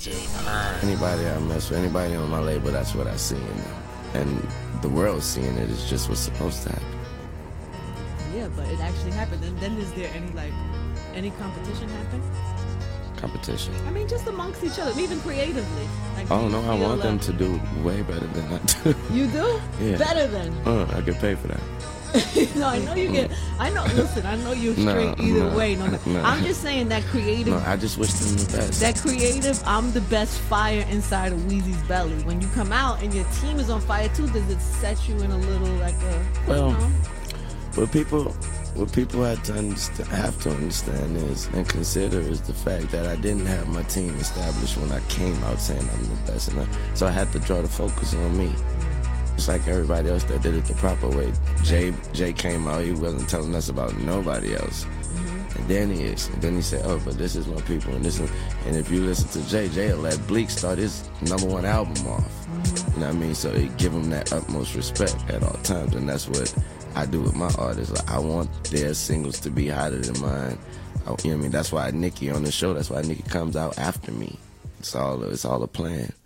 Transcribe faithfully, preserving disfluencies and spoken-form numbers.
bitches. Come on. Anybody I mess with, anybody on my label, that's what I see in them. And the world seeing it is just what's supposed to happen. Yeah, but it actually happened. And then is there any, like, any competition happen? Competition. I mean, just amongst each other, even creatively. Like, Oh, no, I want like, them to do way better than I do. You do? Yeah. Better than? Uh, I get paid for that. No, I know you get. I know. Listen, I know you're straight No, either no, way. No, no. I'm just saying that creative. No, I just wish them the best. That creative. I'm the best fire inside of Weezy's belly. When you come out and your team is on fire too, does it set you in a little like a? Well, you know? what people, what people have to understand, have to understand is and consider is the fact that I didn't have my team established when I came out saying I'm the best, and I, so I had to draw the focus on me. Just like everybody else that did it the proper way. Jay Jay came out, he wasn't telling us about nobody else. Mm-hmm. And then he is. And then he said, oh, but this is my people. And this is, and if you listen to Jay, Jay will let Bleak start his number one album off. Mm-hmm. You know what I mean? So he give him that utmost respect at all times. And that's what I do with my artists. Like, I want their singles to be hotter than mine. I, you know what I mean? That's why Nicki on the show, that's why Nicki comes out after me. It's all, it's all a plan.